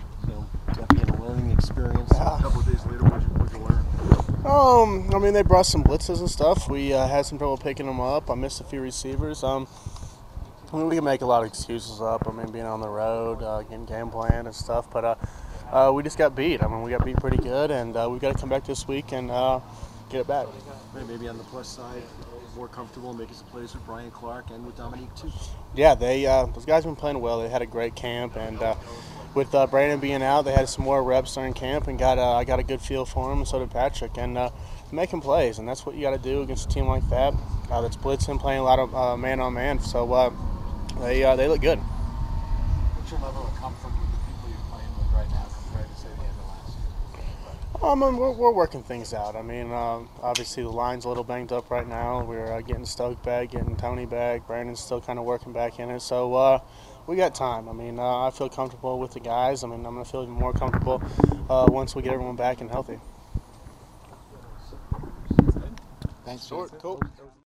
definitely a learning experience. Yeah. A couple of days later, what'd you learn? I mean, they brought some blitzes and stuff. We had some trouble picking them up. I missed a few receivers. I mean, we can make a lot of excuses up. I mean, being on the road, getting game plan and stuff, but we just got beat. I mean, we got beat pretty good, and we've got to come back this week and get it back. Maybe on the plus side, more comfortable making some plays with Brian Clark and with Dominique too. Yeah, those guys have been playing well. They had a great camp, and with Brandon being out, they had some more reps during camp, and I got a good feel for him, and so did Patrick, and making plays, and that's what you got to do against a team like that that's blitzing, playing a lot of man on man. So they look good. What's your level of comfort with the people you're playing with right now compared to, say, the end of last year? I mean, we're working things out. I mean, obviously the line's a little banged up right now. We're getting Stoke back, getting Tony back. Brandon's still kind of working back in it. So we got time. I mean, I feel comfortable with the guys. I mean, I'm going to feel even more comfortable once we get everyone back and healthy. Thanks, Cool.